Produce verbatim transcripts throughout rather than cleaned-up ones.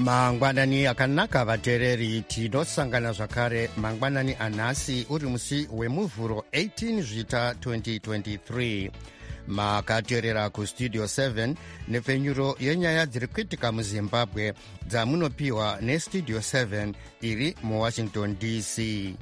mangwanani akanaka vateereri, tinosangana zvakare mangwanani anhasi uri musi wemuvhuro eighteen zvita twenty twenty-three. makateerera kustudio seven nepfenyuro yenyaya dziri kuitika muzimbabwe dzamunopiwa nestudio seven iri muwashington D C.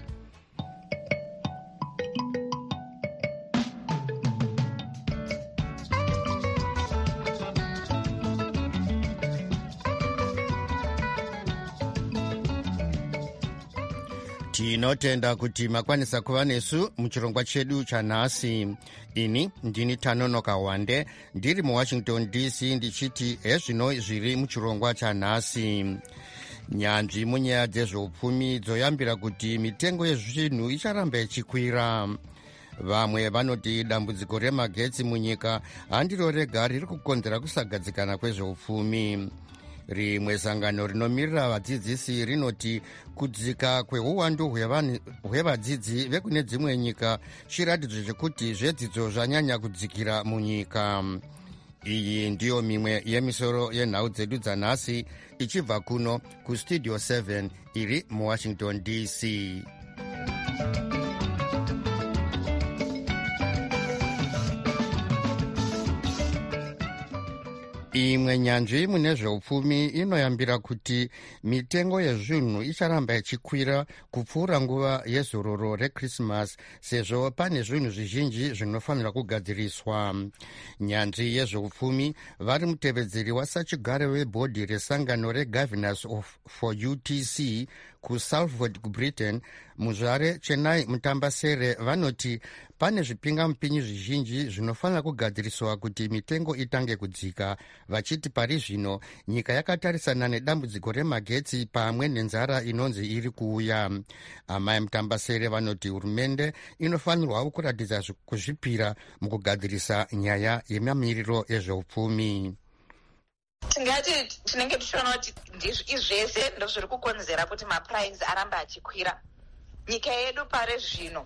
tinotenda kuti makwanisa kuva nesu muchirongwa chedu chanhasi. ini ndini Tanonoka Wande ndiri muwashington D C ndichiti hezvino zviri muchirongwa chanhasi. nyanzvi munyaya dzezveupfumi dzoyambira kuti mitengo yezvinhu icharamba ichikwira. vamwe vanoti dambudziko remagetsi munyika handiro rega riri kukonzera kusagadzikana kwezveupfumi. rimwe sangano rinomirira vadzidzisi rinoti kudzika kweuwandu hwevadzidzi vekune dzimwe nyika chiratidzo chekuti zvedzidzo zvanyanya kudzikira munyika. iyi ndiyo mimwe yemisoro yenhau dzedu dzanhasi ichibva kuno kustudio seven iri muwashington D C. imwe nyanzvi mune zveupfumi inoyambira kuti mitengo yezvinhu icharamba ichikwira kupfuura nguva yezororo rekrismas sezvo pane zvinhu zvizhinji zvinofanira kugadziriswa. nyanzvi yezveupfumi vari mutevedzeri wasachigare webhodhi resangano regovernors for U T C kuSalford kubritain muzvare Chennai Mutambasere vanoti pane zvipingamupinyi zvizhinji zvinofanira kugadziriswa kuti mitengo itange kudzika, vachiti pari zvino nyika yakatarisana nedambudziko remagetsi pamwe nenzara inonzi iri kuuya. amai Mutambasere vanoti hurumende inofanirwawo kuratidza kuzvipira mukugadzirisa nyaya yemamiriro ezveupfumi. tingati tinenge tichiona kuti izvese ndo zviri kukonzera kuti mapuraisi aramba achikwira. nyika yedu pare zvino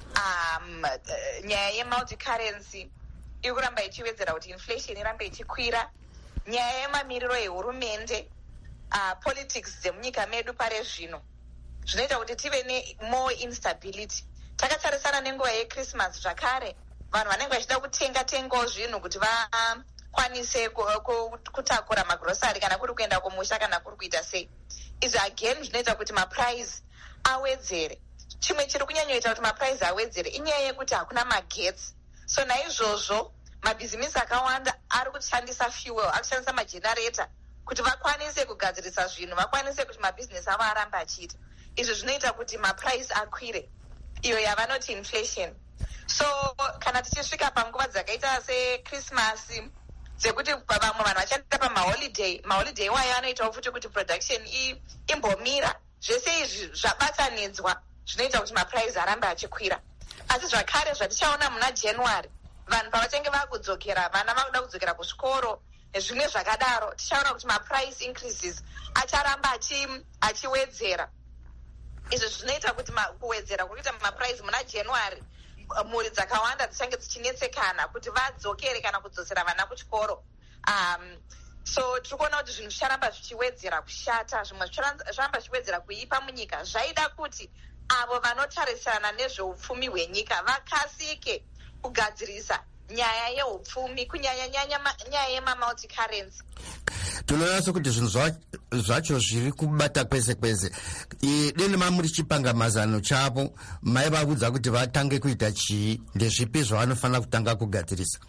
um, nyaya yemulticurrency iri kuramba ichiwedzera kuti inflation irambe ichikwira. nyaya yemamiriro ehurumende uh, politics dzemunyika medu pare zvino zvinoita kuti tive nemore instability. takatarisana nenguva yechristmas zvakare vanhu vanenge vachida kutenga tengawo zvinhu kuti vakwanise kutakura magrosari kana kuri kuenda kumusha kana kuri kuita sei. izvi again zvinoita kuti mapuraisi awedzere. chimwe chiri kunyanyoita kuti mapuraisi awedzere inyaya yekuti hakuna magetsi. so naizvozvo mabhizimisi akawanda ari kushandisa fuel, ari kushandisa majenareta kuti vakwanise kugadzirisa zvinhu, vakwanise kuti mabhizinesi avo aramba achiita. izvi zvinoita kuti mapuraisi akwire, iyo yavanoti inflation. so kana tichisvika panguva dzakaita sechristmas dzekuti vamwe vanhu vachaenda pamaholiday, maholiday iwayo anoitawo futi kuti production imbomira. zvese izvi zvabatanidzwa zvinoita kuti mapuraisi arambe achikwira. asi zvakare zvatichaona muna January vanhu pavachange vakudzokera, vana vakuda kudzokera kuzvikoro nezvimwe zvakadaro, tichaona kuti mapuraisi increases acharamba achiwedzera. izvi zvinoita kuti kuwedzera kurikuita mapuraisi muna January mhuri dzakawanda dzichange dzichinetsekana kuti vadzokere kana kudzosera vana kuchikoro. um, so tiri kuona kuti zvinhu zvicharamba zvichiwedzera kushata, zvimwe zvicharamba zvichiwedzera kuipa munyika. zvaida kuti avo vanotarisana nezveupfumi hwenyika vakasike kugadzirisa nyaya yeupfumi, kunyanyanyanya nyaya yemamulticurrency. tinoona sekuti zvinhu zvacho zviri kubata kwese kwese. deni mamuri chipanga mazano chavo maivaudza kuti vatange kuita chii, ndezvipi zvavanofanira kutanga kugadzirisa?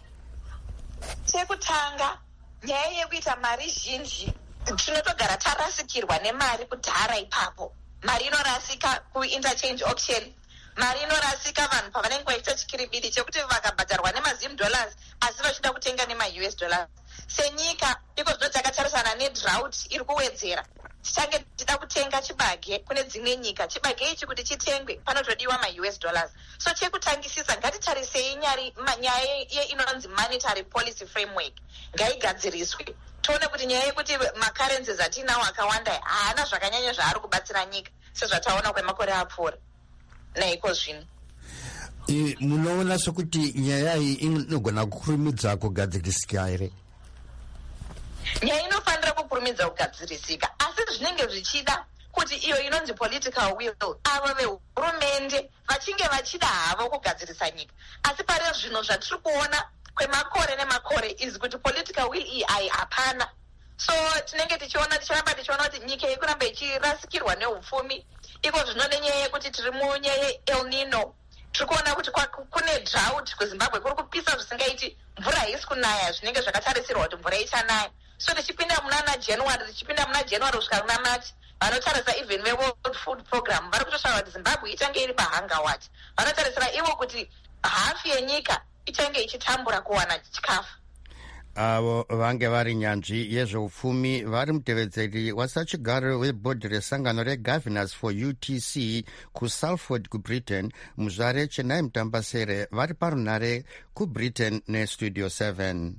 chekutanga nyaya yekuita mari zhinji. tinotogara tarasikirwa nemari kudhara ipapo. mari inorasika kuinterchange auction, mari inorasika vanhu pavanenge vachiita chikiribidi chekuti vakabhadharwa nemazim dollars asi vachida kutenga nema-U S dollars. senyika iko zvino takatarisana nedrought iri kuwedzera. tichange tichida kutenga chibage kune dzimwe nyika, chibage ichi kuti chitengwe panotodiwa ma-U S dollars. so chekutangisisa ngatitarisei nyaya inonzi monetary policy framework ngaigadziriswe. tione kuti nyaya yekuti macurrencies atinawo akawanda haana zvakanyanya zvaari kubatsira nyika sezvataona kwemakore apfuura naiko zvino. munoona sokuti nyaya iyi inogona kukurumidza kugadzirisika here? nyaya inofanira kukurumidza kugadzirisika, asi zvinenge zvichida kuti iyo inonzi political will avo vehurumende vachinge vachida havo kugadzirisa nyika. Asi pari zvino zvatiri kuona kwemakore nemakore izi kuti political will iyi ai hapana. So tinenge tichiona tichiramba tichiona kuti nyika iri kuramba ichirasikirwa neupfumi. Iko zvino nenyaya yekuti tiri munyaya El Nino, tiri kuona kuti kune drought kuZimbabwe, kuri kupisa zvisingaiti, mvura haisi kunaya zvinenge zvakatarisirwa kuti mvura ichanaya. So tichipinda muna January, tichipinda muna January kusvika kuna March, vanotarisa even veWorld Food Program vari kutosvara kuti Zimbabwe ichange iri pahangawati. Vanotarisira ivo kuti hafu yenyika ichange ichitambura kuwana chikafu. avo vange vari nyanzvi yezveupfumi vari mutevedzeri wasachigaro webhodhi resangano regovernors for U T C kuSalford kuBritain. Muzvare Chenai Mutambasere vari parunhare kuBritain nestudio seven.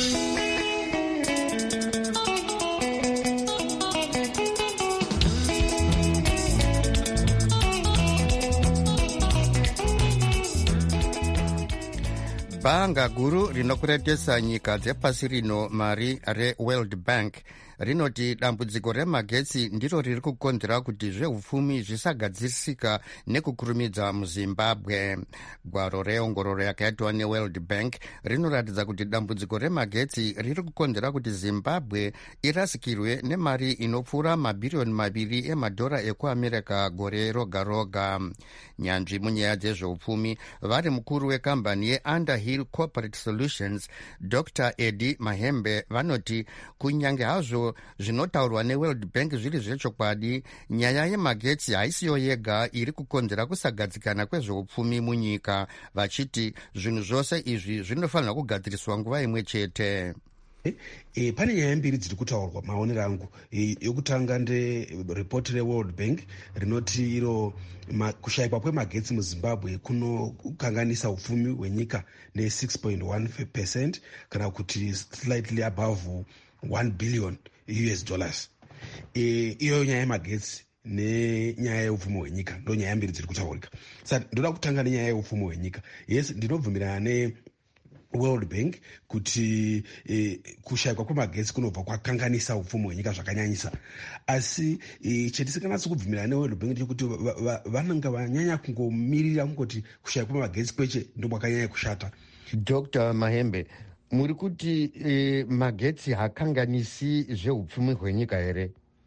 Bhanga guru rinokuretesa nyika dzepasi rino mari reWorld Bank rinoti dambudziko remagetsi ndiro riri kukonzera kuti zveupfumi zvisagadzirisika nekukurumidza muZimbabwe. Gwaro reongororo yakaitwa neWorld Bank rinoratidza kuti dambudziko remagetsi riri kukonzera kuti Zimbabwe irasikirwe nemari inopfuura mabhiriyoni maviri emadhora ekuAmerica gore roga roga. Nyanzvi munyaya dzezveupfumi vari mukuru wekambani yeUnderhill Corporate Solutions Doctor Eddie Mahembe vanoti kunyange hazvo zvinotaurwa neWorld Bank zviri zvechokwadi, nyaya yemagetsi haisiyo yega iri kukonzera kusagadzikana kwezveupfumi munyika, vachiti zvinhu zvose izvi zvinofanira kugadziriswa nguva imwe chete. E, pane nyaya mbiri dziri kutaurwa maonero angu. E, yokutanga nderipoti reWorld Bank rinoti iro kushayikwa kwemagetsi muZimbabwe kunokanganisa upfumi hwenyika ne-six point one percent kana kuti slightly above one billion U S dollars. E, iyo nyaya yemagetsi nenyaya yeupfumi hwenyika ndo nyaya mbiri dziri kutaurika. Saka ndoda kutanga nenyaya yeupfumi hwenyika. Yes, ndinobvumirana ne World Bank kuti eh, kushayikwa kwemagetsi kunobva kwakanganisa upfumi hwenyika zvakanyanyisa. Asi eh, chetisinganatsi kubvumirana neWorld Bank ndechekuti vanenge vanyanya kungomirira kungoti kushayikwa kwemagetsi kweche ndokwakanyanya kushata. Doctor Mahembe, muri kuti eh, magetsi hakanganisi zveupfumi hwenyika here?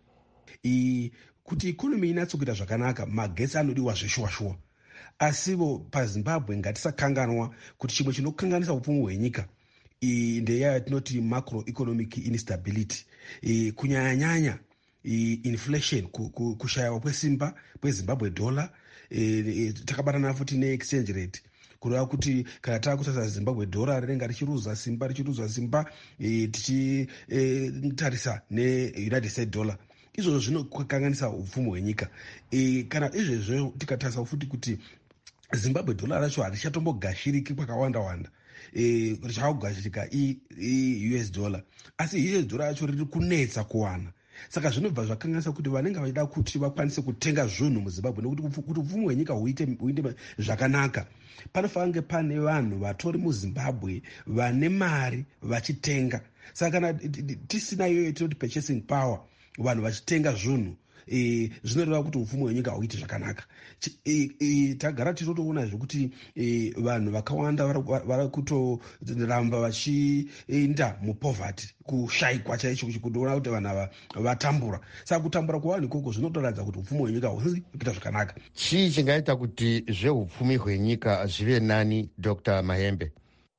I, kuti ikonomi inatso kuita zvakanaka magetsi anodiwa zveshuwa-shuwa. Asivo paZimbabwe ngatisakanganwa kuti chimwe chinokanganisa upfumi hwenyika ndeya yatinoti macroeconomic instability, e, kunyanya-nyanya e, inflation, kushayiwa kwesimba kweZimbabwe dollar, e, e, takabatana futi neexchange rate kureva kuti kana takutarisa Zimbabwe dollar rinenge richiruza simba richiruza simba e, tichitarisa e, neUnited States dollar. Izvozvo zvinokanganisa upfumi hwenyika. E, kana izvezvo tikatarisa futi kuti Zimbabwe dollar racho harichatombogashiriki kwakawanda-wanda, e, richakugashirika i-U S dollar, asi U S dollar racho riri kunetsa kuwana. Saka zvinobva zvakanganisa kuti vanenge vachida kuti vakwanise kutenga zvinhu muZimbabwe nekuti kuti upfumi hwenyika huite zvakanaka panofange pane vanhu vatori muZimbabwe vane mari vachitenga. Saka kana tisina iyoyo tinoti purchasing power, vanhu vachitenga zvinhu, e, zvinoreva kuti upfumi hwenyika huite zvakanaka. E, e, tagara tichotoona zvekuti e, vanhu vakawanda vari kutoramba vachienda mupoverty, kushayikwa chaicho kutoona kuti vanhu ava vatambura. Saka kutambura kwavanhu ikoko zvinotoratidza kuti upfumi hwenyika husi kuita zvakanaka. Chii chingaita kuti zveupfumi hwenyika zvive nani, Doctor Mahembe?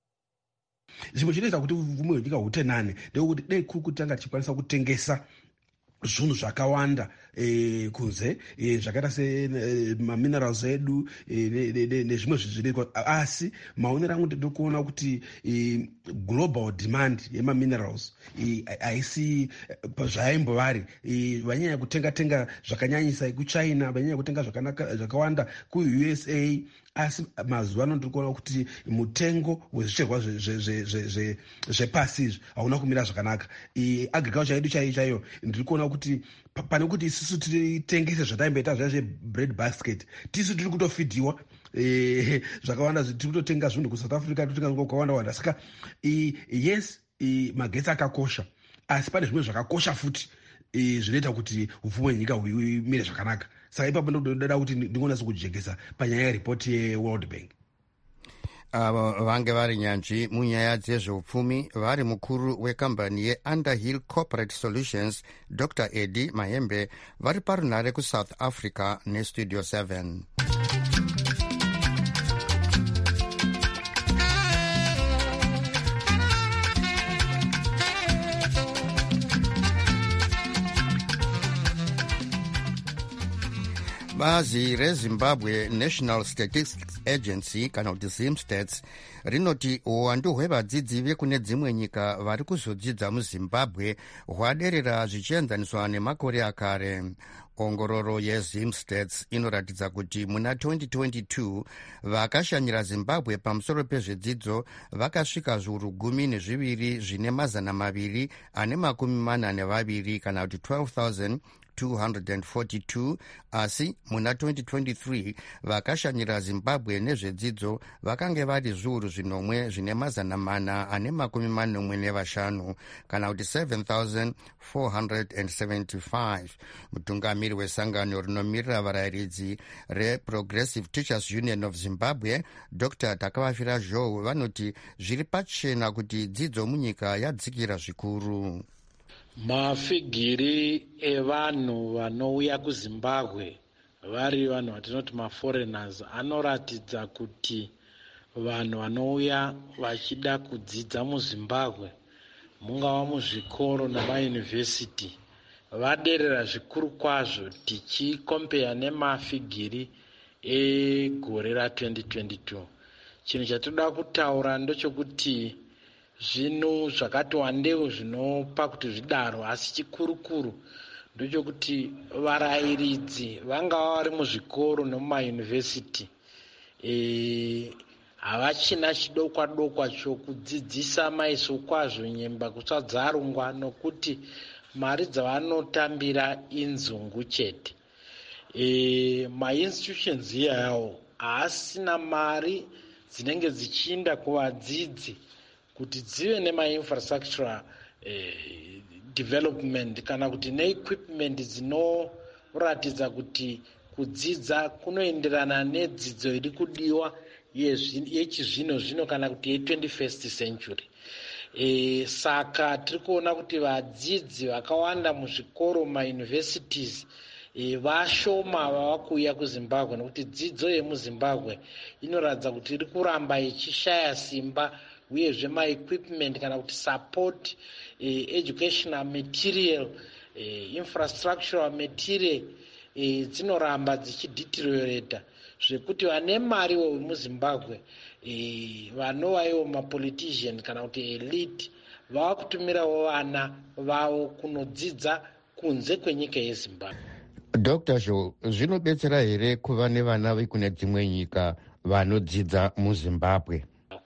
Zvimwe chinoita kuti upfumi hwenyika huite nani ndekuti dei kuri kutanga tichikwanisa kutengesa zvinhu zvakawanda e, kunze e, zvakaita seminerals e, edu nezvimwe e, zvezviriko. Asi maonero angu ndiri kuona kuti e, global demand yemaminerals haisi e, zvaimbovare. E, vanyanya kutenga-tenga zvakanyanyisa kuChina, vanyanya kutenga zvakawanda kuU S A, asi mazuva ano ndiri kuona kuti mutengo wezvicherwa zvepasi izvi hauna kumira zvakanaka. E, agriculture yedu chaiyo chaiyo ndiri kuona kuti pane kuti isusu titengese zvataimboita zvaya zvebread basket, tisu tiri kutofidhiwa e, zvakawanda, tiri kutotenga zvinhu kuSouth Africa, totenga kwakawanda-wanda. Saka e, yes, e, magetsi akakosha, asi pane zvimwe zvakakosha futi e, zvinoita kuti upfumi hwenyika humire zvakanaka. Saka ipapo ndoda kuti ndingonasa kujekesa panyaya yeripoti yeworld bank. avo uh, vange vari nyanzvi munyaya dzezveupfumi vari mukuru wekambani yeUnderhill Corporate Solutions Doctor Eddie Mahembe vari parunhare kuSouth Africa nestudio seven. Bazi reZimbabwe National Statistics Agency kana kuti ZimStats rinoti uwandu hwevadzidzi vekune dzimwe nyika vari kuzodzidza muZimbabwe hwaderera zvichienzaniswa nemakore akare. Ongororo yeZimStats inoratidza kuti muna twenty twenty-two vakashanyira Zimbabwe pamusoro pezvedzidzo vakasvika zviuru gumi nezviviri zvine mazana maviri ane makumi mana nevaviri kana kuti twelve thousand two hundred forty-two, asi muna twenty twenty-three vakashanyira Zimbabwe nezvedzidzo vakange vari zviuru zvinomwe zvine mazana mana ane makumi manomwe nevashanu kana kuti seven thousand four hundred seventy-five. Mutungamiri wesangano rinomirira varayiridzi reProgressive Teachers Union of Zimbabwe Doctor Takavafira Joe vanoti zviri pachena kuti dzidzo munyika yadzikira zvikuru. Mafigiri evanhu vanouya kuZimbabwe vari vanhu vatinoti maforeigners anoratidza kuti vanhu vanouya vachida kudzidza muZimbabwe mungava muzvikoro namayunivhesiti vaderera zvikuru kwazvo tichikompeya nemafigiri egore ratwenty twenty-two. Chinhu chatoda kutaura ndochokuti zvinhu zvakati wandeu zvinopa kuti zvidaro, asi chikurukuru ndochokuti varayiridzi vangava vari muzvikoro nemumayunivhesiti e, havachina chidokwa dokwa chokudzidzisa maiso kwazvo nyemba kutsvadzarungwa nokuti mari dzavanotambira inzungu chete. E, mainstitutions iyawo haasina mari dzinenge dzichiinda kuvadzidzi kuti dzive nemainfrastructural eh, development kana kuti neequipment dzinoratidza kuti kudzidza kunoenderana nedzidzo iri kudiwa yechizvino zvino kana kuti ye-twenty-first century. E, saka tiri kuona kuti vadzidzi vakawanda muzvikoro mauniversities e, vashoma vava kuuya kuZimbabwe nekuti dzidzo yemuZimbabwe inoratidza kuti iri kuramba ichishaya simba uyezve maequipment kana kuti support eh, educational material eh, infrastructural material eh, dzinoramba dzichideteriorata zvekuti vane mari vemuZimbabwe eh, vanova ivo mapolitician kana kuti elite vava kutumirawo vana vavo kunodzidza kunze kwenyika yeZimbabwe. Doctor Joe, zvinobetsera here kuva nevana vekune dzimwe nyika vanodzidza muZimbabwe?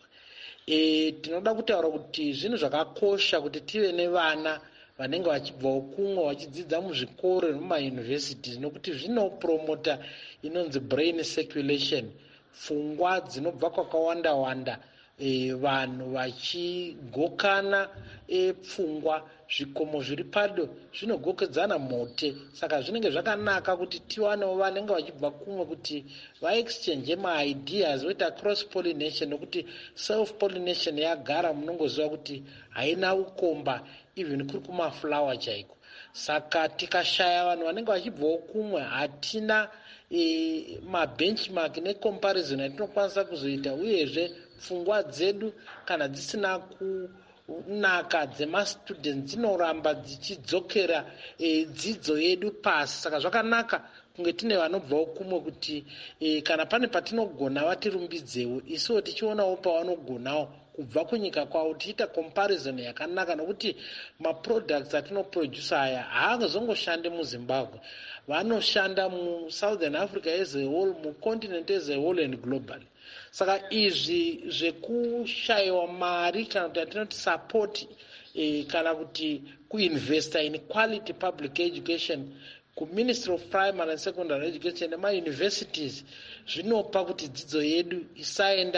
E, tinoda kutaura kuti zvinhu zvakakosha kuti tive nevana vanenge vachibvawo kumwe vachidzidza muzvikoro nemumayunivhesiti nokuti zvinopromota inonzi brain circulation, pfungwa dzinobva kwakawanda wanda, e, vanhu vachigokana e, pfungwa, zvikomo zviri pado zvinogokedzana mhote. Saka zvinenge zvakanaka kuti tiwanewo vanenge vachibva kumwe kuti vaexchange maideas voita cross pollination, nokuti self pollination yagara munongoziva kuti haina ukomba even kuri kumaflower chaiko. Saka tikashaya vanhu vanenge vachibvawo kumwe hatina e, mabenchmark necomparison yatinokwanisa kuzoita, uyezve pfungwa dzedu kana dzisina ku naka dzemastudents dzinoramba dzichidzokera e, dzidzo yedu pasi. Saka zvakanaka kunge tine vanobvawo kumwe kuti e, kana pane patinogona vatirumbidzewo isiwo tichionawo pavanogonawo kubva kunyika kwavo tichiita comparison yakanaka, nokuti maproducts atinoproduce aya haazongoshande muZimbabwe, vanoshanda muSouthern Africa as a whole, mucontinent as a whole and globally. Saka izvi zvekushayiwa mari kana kuti atinoti support eh, kana kuti kuinvesta in quality public education kuMinistry of Primary and Secondary Education nemauniversities zvinopa kuti dzidzo yedu isaenda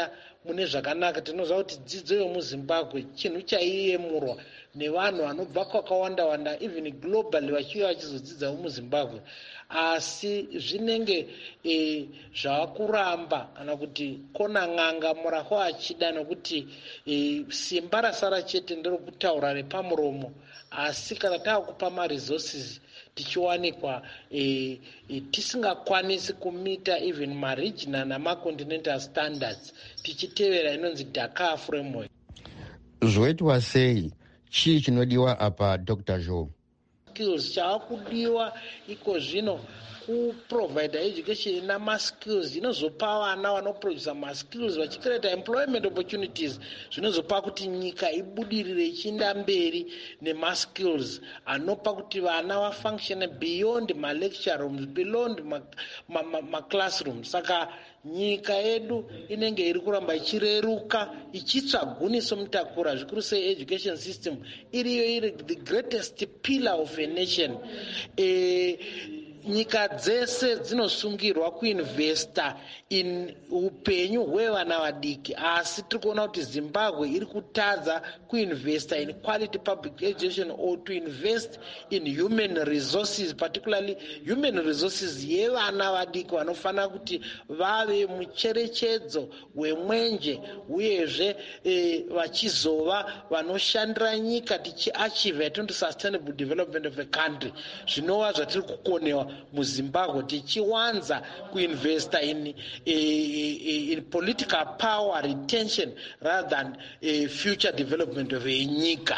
mune zvakanaka. Tinoziva kuti dzidzo yomuzimbabwe chinhu chaiyemurwa nevanhu vanobva kwakawanda wanda even globally vachiuya vachizodzidzawo muzimbabwe, asi zvinenge e, zvaakuramba kana kuti kona n'anga murako achida, nokuti e, simba rasara chete nderokutaura repamuromo, asi kana taakupa maresources tichiwanikwa e, e, tisingakwanisi kumita even maregional namacontinental standards tichitevera inonzi Dakar framework. Zvoitwa sei? Chii chinodiwa apa Doctor Joe? Skills chaakudiwa iko zvino kuprovide education namaskills inozopa vana vanoprodusa maskills vachicreata employment opportunities, zvinozopa kuti nyika ibudirire ichienda mberi nemaskills anopa kuti vana vafunction beyond malecture rooms, beyond maclassrooms. Saka nyika yedu inenge iri kuramba ichireruka ichitsvaguniso mutakura, zvikuru sei education system iriyo iri the greatest pillar of a nation. E, nyika dzese dzinosungirwa kuinvesta in upenyu hwevana vadiki, asi tiri kuona kuti Zimbabwe iri kutadza kuinvesta in quality public education or to invest in human resources, particularly human resources yevana vadiki vanofanira kuti vave mucherechedzo wemwenje uyezve e, vachizova vanoshandira nyika tichiachieve atinondi sustainable development of a country. Zvinova zvatiri kukonewa muZimbabwe tichiwanza kuinvesta in, in, in political power retention rather than uh, future development of a nyika.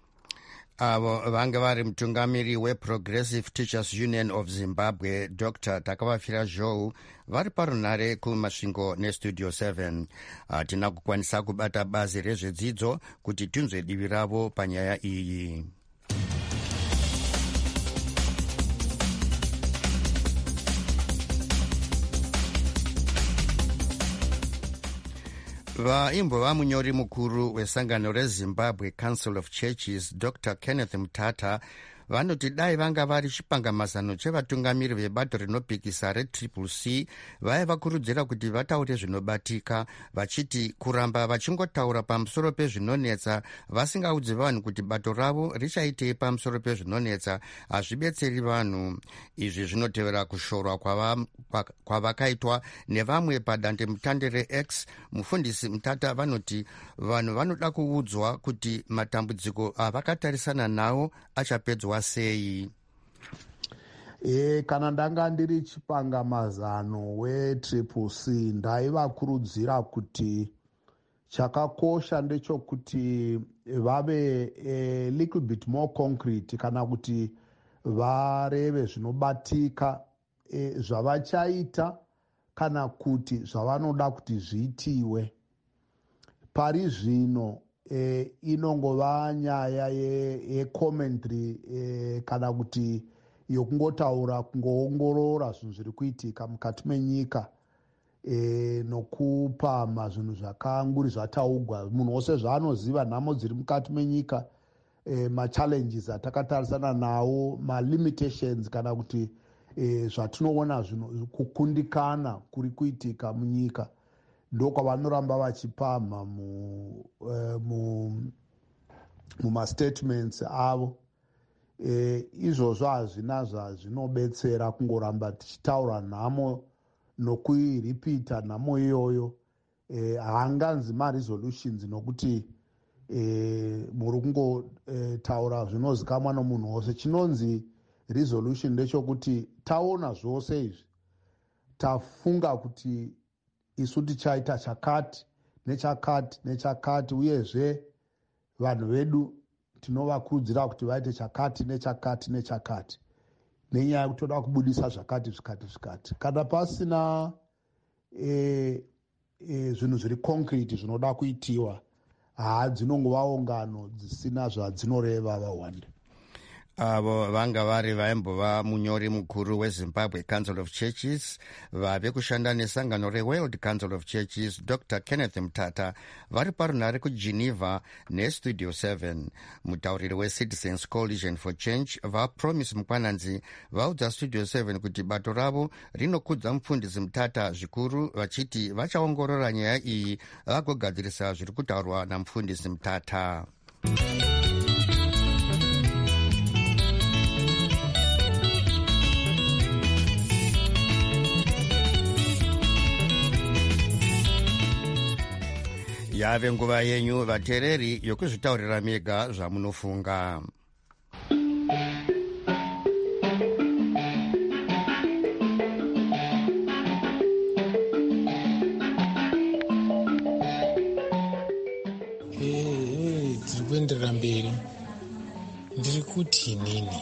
Avo vanga vari mutungamiri weProgressive Teachers Union of Zimbabwe Doctor Takavafira Joe vari parunhare kumasvingo nestudio seven. Hatina kukwanisa kubata bazi rezvedzidzo kuti tinzwe divi ravo panyaya iyi. vaimbova munyori mukuru wesangano reZimbabwe Council of Churches Doctor Kenneth Mutata vanoti dai vanga vari chipangamazano chevatungamiri vebato rinopikisa retriple C vaiva kurudzira kuti vataure zvinobatika, vachiti kuramba vachingotaura pamusoro pezvinonetsa vasingaudzi vanhu kuti bato ravo richaitei pamusoro pezvinonetsa hazvibetseri vanhu. Izvi zvinotevera kushorwa kwavakaitwa kwa nevamwe padandemutande reX. Mufundisi Mutata vanoti vanhu vanoda kuudzwa kuti matambudziko avakatarisana nawo achapedzwa sei. E, kana ndanga ndiri chipangamazano wetriple C ndaivakurudzira kuti chakakosha ndechokuti vave a little bit more concrete, kana kuti vareve zvinobatika e, zvavachaita kana kuti zvavanoda kuti zviitiwe. Pari zvino e, inongova nyaya yecommentary ye e, kana kuti yokungotaura kungoongorora zvinhu zviri kuitika mukati menyika e, nokupama zvinhu zvakanguri zvataugwa. Munhu wose zvaanoziva nhamo dziri mukati menyika, e, machallenges atakatarisana nawo, malimitations kana kuti e, zvatinoona zvinhu kukundikana kuri kuitika munyika, ndokwavanoramba vachipamha mumastatements avo. E, izvozvo hazvina zvazvinobetsera kungoramba tichitaura nhamo nokuiripita nhamo iyoyo. E, haanganzi maresolutions nokuti e, muri kungotaura e, zvinozikamwa nomunhu wose. Chinonzi resolution ndechokuti taona zvose izvi tafunga kuti isu tichaita chakati nechakati nechakati, uyezve vanhu vedu tinovakurudzira kuti vaite chakati nechakati nechakati, nenyaya yekuti toda kubudisa zvakati zvikati zvikati. Kana pasina e, e, zvinhu zviri concrete zvinoda kuitiwa, haa dzinongova ungano dzisina zvadzinoreva vahwanda. avo vanga vari vaimbova munyori mukuru wezimbabwe council of churches vave kushanda nesangano reworld council of churches dr kenneth mutata vari parunhare kugeneva nestudio seven. Mutauriri wecitizens coalition for change vapromise mukwananzi vaudza studio seven kuti bato ravo rinokudza mupfundisi mutata zvikuru vachiti vachaongorora nyaya iyi vagogadzirisa zviri kutaurwa namupfundisi mutata. Yave nguva yenyu vateereri yokuzvitaurira mega zvamunofunga. Tiri kuenderera mberi. Ndiri kuti inini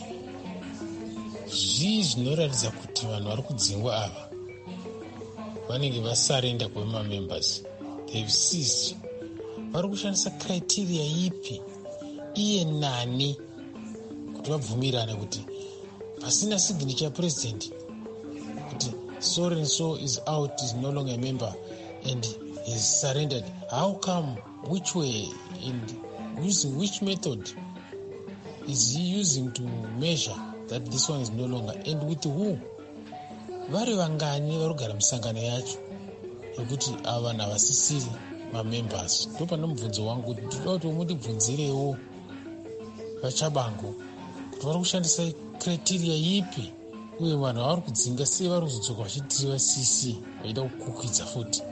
zvii zvinoratidza kuti vanhu vari kudzingwa ava vanenge vasarenda kwemamembers. They've ceased. Vari kushandisa criteria ipi iye nani kuti vabvumirane kuti pasina signature ya president kuti so and so is out, is no longer a member and is surrendered. How come? Which way? And using which method is he using to measure that this one is no longer, and with who? Vari vangani vari kugara misangano yacho yekuti ava vanhu havasisiri mamembers? Ndo pane mubvunzo wangu kuti toda kuti mundibvunzirewo vachabango kuti vari kushandisa criteria ipi uye vanhu vari kudzinga sei vari kuzodzoka vachitiriva cc vaida kukukwidza futi.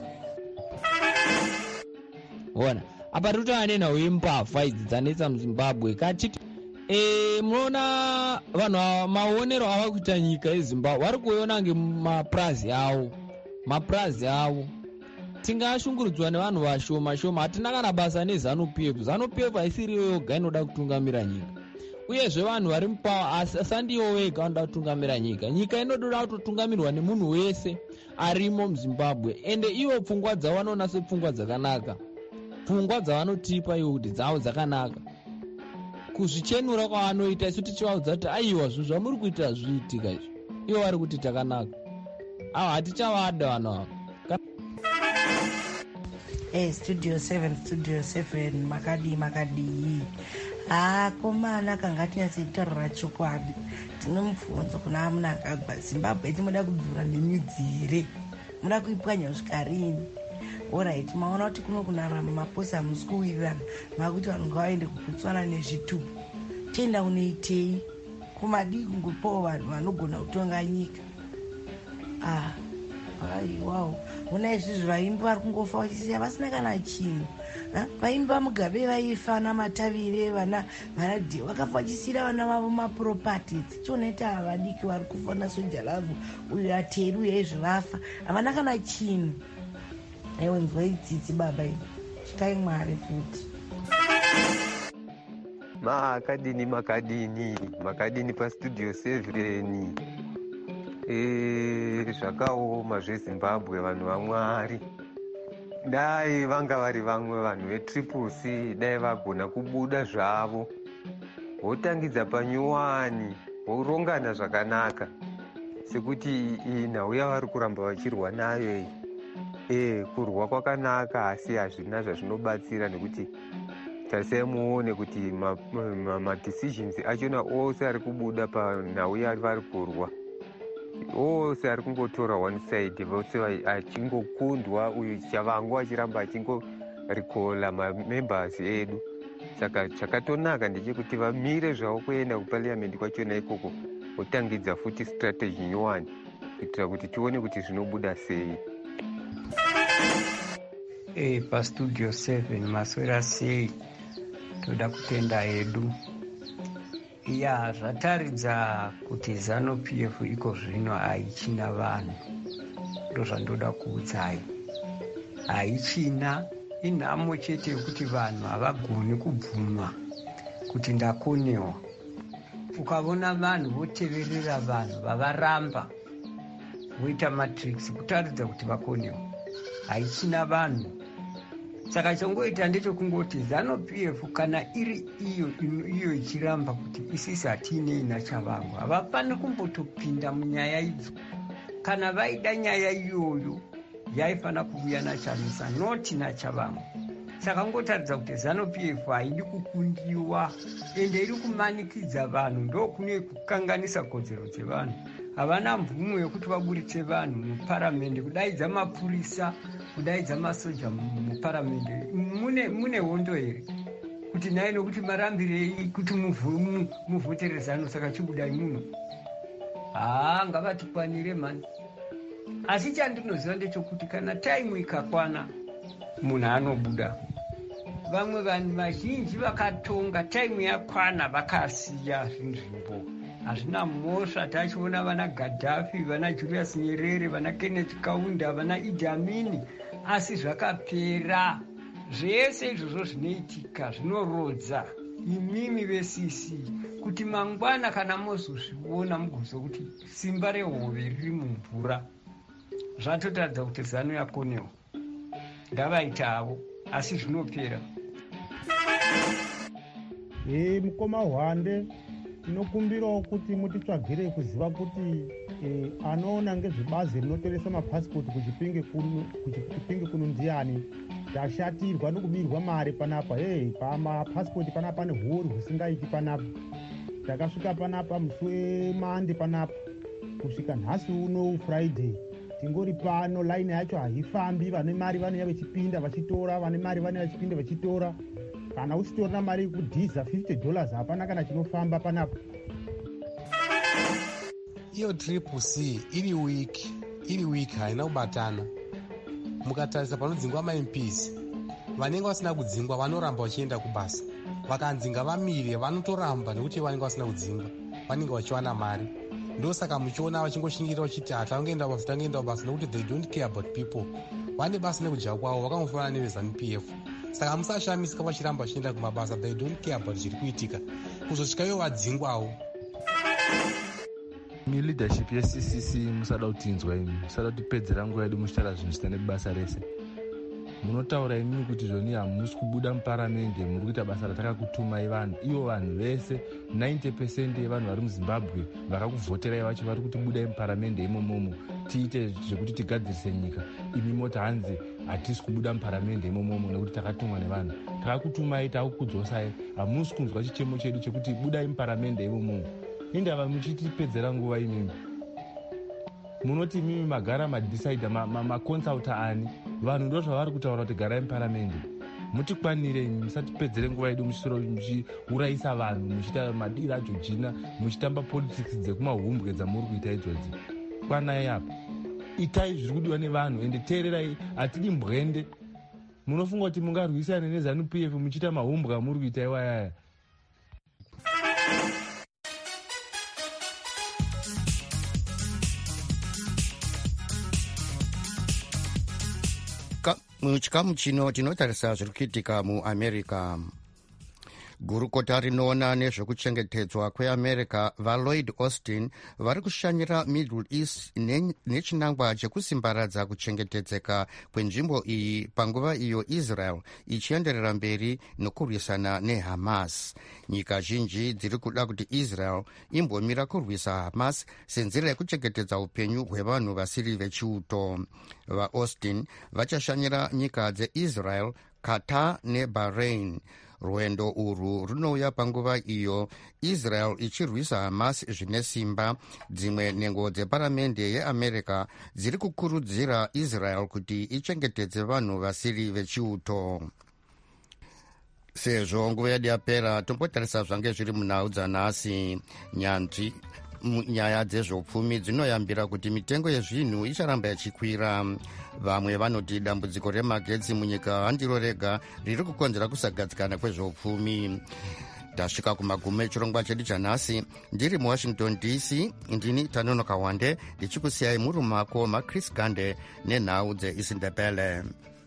Ona apa tiri kutaura nenhau yembavha idzi dzanetsa muzimbabwe kachiti e, munoona vanhu maonero ava kuita nyika yezimbabwe vari kuona ngemapurazi avo mapurazi avo tingashungurudzwa nevanhu vashoma shoma. Hatina kana basa neZANU-P F. ZANU-P F haisiriyo yoga inoda kutungamira nyika, uyezve vanhu vari mupawa asandiyo wega vanoda kutungamira nyika. Nyika inoda kutotungamirwa nemunhu wese arimo muzimbabwe, ende ivo pfungwa dzavo vanoona sepfungwa dzakanaka, pfungwa dzavanotipa ivo kuti dzavo dzakanaka. Kuzvichenura kwavanoita isu tichivaudza kuti aiwa zvinhu zvamuri kuita zviitika izvi, ivo vari kuti takanaka. Ava hatichavada vanhu ava. Hey, studio seven, studio seven, makadi makadi. Ah, komana kanga tinyatsitaurira chokwadi. Tinomubvunza kuna amuna akagwa Zimbabwe timoda kudhura nemidzire. Muda kuipwanya zvikarini. Alright, maona kuti kuno kunarama maposa musikuwirirana. Makuti vanhu ngavaende kuputswana nezvitubu. Tenda unoitei kumadi kungopawo vanhu vanogona kutonga nyika. Ah, ai wow. Muna izvizvi vaimbi vari kungofa vachisiya vasina kana chinhu. Vaimbi vaMugabe vaifa naMatavire vana vanadhi vakafa vachisiyira vana vavo maproperties. Tichionaita havadiki vari kufa nasoja lavhu uyu ateri uye izvi vafa havana kana chinhu. Aiwa mvura idzidzi baba ini chikai Mwari futi. Makadini makadini makadini pastudio seven. E, zvakaoma zveZimbabwe vanhu vaMwari. Dai vanga vari vamwe vanhu vetriple C, dai vagona kubuda zvavo votangidza panyuwani vorongana zvakanaka sekuti iyi nhau yavari kuramba vachirwa nayo iyi. E, kurwa kwakanaka asi hazvina zvazvinobatsira nekuti tasai muone kuti madecisions ma, ma achona ose ari kubuda panhau yavari kurwa ose ari kungotora one side, vose achingokundwa, uyu chavangu achiramba achingorikola mamembers edu. Saka chakatonaka ndechekuti vamire zvavo kuenda kupariamendi kwachona ikoko votangidza futi strategy nyowani kuitira kuti tione kuti zvinobuda sei. E, pastudio seven maswera sei, toda kutenda hedu. Ya zvataridza kuti ZANU-P F iko zvino haichina vanhu, ndo zvandoda kuudzai. Haichina, inhamo chete yekuti vanhu havagoni kubvuma kuti ndakonewa. Ukavona vanhu voteverera vanhu vavaramba voita matrix kutaridza kuti vakonewa. Haichina vanhu saka chongoita ndechokungoti ZANU-P F kana iri iyo iyo ichiramba kuti isisi hatiinei naChavangu, havafani kumbotopinda munyaya idzo. Kana vaida nyaya iyoyo yaifana kuuya naChamisa, noti naChavangu. Saka ngotaridza kuti ZANU-P F haidi kukundiwa ende iri kumanikidza vanhu, ndokune kukanganisa kodzero dzevanhu. Havana mvumo yekuti vaburitse vanhu muparamende, kudaidza mapurisa, kudaidza masoja muparamende. Mune mune hondo here kuti naye nokuti marambirei kuti muvhotere ZANU, saka chibudai muno. Haa, ngavatikwanire mani. Asi chandinoziva ndechokuti kana taimu ikakwana munhu anobuda. Vamwe vanhu vazhinji vakatonga taimu yakwana vakasiya nzvimbo. Hazvina mhosva, tachiona vana Gaddafi, vana Julius Nyerere, vana Kenneth Kaunda, vana Idi Amin, asi zvakapera. Zvese izvozvo zvinoitika zvinorodza imimi vesisi kuti mangwana kana mozozviona mugozo kuti simba rehove riri mumvura. Zvatotaridza kuti ZANU yakonewa. Ngavaitavo asi zvinopera. E, mukoma Hwande, tinokumbirawo kuti mutitsvagire kuziva kuti e, anoona ngezvebazi rinotoresa mapasipoti kuchipinge kuno, kuchipinge kuno ndiani. Tashatirwa nokubirwa mari panapa. Hey, pamapasipoti panapa pane huri husingaiti panapa. Takasvika panapa musi weMande panapa kusvika nhasi uno Friday. Tingori pano, line yacho haifambi, vane mari vanouya vachipinda vachitora, vane mari vanouya vachipinda vachitora. Kana uchitorina mari yekudhiza fifty dollars hapana kana chinofamba panapa. Iyo triple C iri week, iri week haina kubatana. Mukatarisa panodzingwa ma-M Ps, vanenge vasina kudzingwa vanoramba vachienda kubasa. Vakanzinga vamire vanotoramba nekuti vanenge vasina kudzingwa, vanenge vachiwana mari. Ndosaka muchiona vachingoshingira vachiti hatangoenda basa, tangoenda basa nekuti they don't care about people. Vane basa nekudya kwavo, vakangofanana neveZANU-P F. Saka musashamisika vachiramba vachienda kumabasa, they don't care about zviri kuitika. Kuzosvika ivo vadzingwawo. Leadership ye-C C C musada kutinzwa imi, musada kutipedzera nguva yedu muchitaura zvinhu zvisina nebasa rese. Munotaura imimi kuti zvoni hamusi kubuda muparamende, muri kuita basa ratakakutumai vanhu. Ivo vanhu vese ninety percent yevanhu vari muZimbabwe vakakuvhoterai vacho vari kuti budai muparamende imomomo tiite zvekuti tigadzirise nyika. Imi moti hanzi hatisi kubuda muparamende imomomo nekuti takatumwa nevanhu. Takakutumai, takukudzosai, hamusi kunzwa chichemo chedu chekuti budai muparamende imomomo. Indava muchitipedzera nguva imimi. Munoti mimi magara madecide maconsulta ani vanhu ndo zvavari kutaura kuti garai muparamende. Mutikwanire imi, musatipedzere nguva yedu muchisoro muchiurayisa vanhu, muchiita madiro ajojina, muchitamba politics dzekumahumbwe dzamuri kuita idzodzi. Kwanai apa, itai zviri kudiwa nevanhu ende teererai, hatidi mbwende. Munofunga kuti mungarwisana neZANU-P F muchiita mahumbwe amuri kuita iwayaya. Muchikamu chino tinotarisa zviri kuitika muAmerica. Gurukota rinoona nezvekuchengetedzwa kweAmerica vaLloyd Austin vari kushanyira Middle East nechinangwa chekusimbaradza kuchengetedzeka kwenzvimbo iyi panguva iyo Israel ichienderera mberi nokurwisana neHamas. Nyika zhinji dziri kuda kuti Israel imbomira kurwisa Hamas senzira yekuchengetedza upenyu hwevanhu vasiri vechiuto. VaAustin vachashanyira nyika dzeIsrael, Qatar neBahrain. Rwendo urwu runouya panguva iyo Israel ichirwisa Hamas zvine simba. Dzimwe nhengo dzeparamende yeAmerica dziri kukurudzira Israel kuti ichengetedze vanhu vasiri vechiuto. Sezvo nguva yedu yapera, tombotarisa zvange zviri munhau dzanhasi. Nyanzvi munyaya dzezveupfumi dzinoyambira kuti mitengo yezvinhu icharamba ichikwira. Vamwe vanoti dambudziko remagetsi munyika handiro rega riri kukonzera kusagadzikana kwezveupfumi. Tasvika kumagumo echirongwa chedu chanhasi. Ndiri muWashington D C, ndini Tanonoka Wande ndichikusiyai muri mumako maChris Gande nenhau dzeIsindebele.